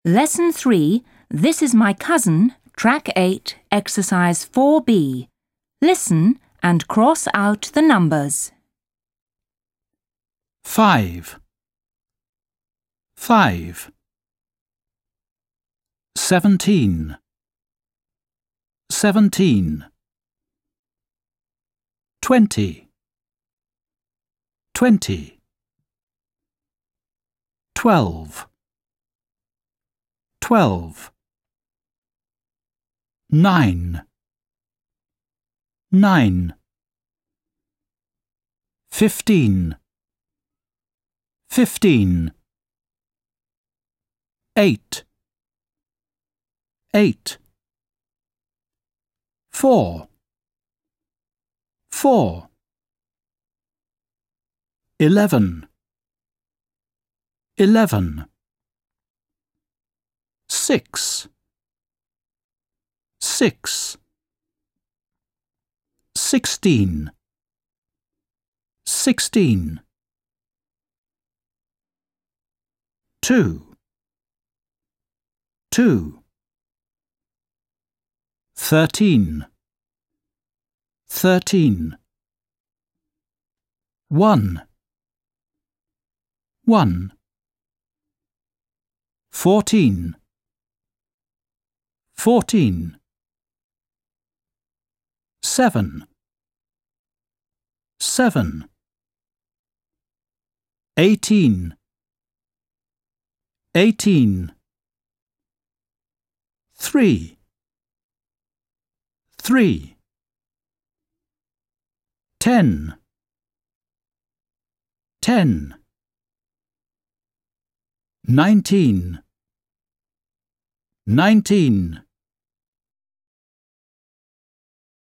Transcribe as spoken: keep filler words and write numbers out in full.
Lesson three, This is my cousin, Track eight, Exercise four B. Listen and cross out the numbers. Five. Five. Seventeen. Seventeen. Twenty. Twenty. Twelve. Twelve. Nine. Nine. Fifteen. Fifteen. Eight. Eight. Four. Four. Eleven. Eleven. Six. Six. Sixteen. Sixteen. Two. Two. Thirteen. Thirteen. One. One. Fourteen. Fourteen. Seven. Seven. Eighteen. Eighteen. Three. Three. Ten. Ten. Nineteen. Nineteen.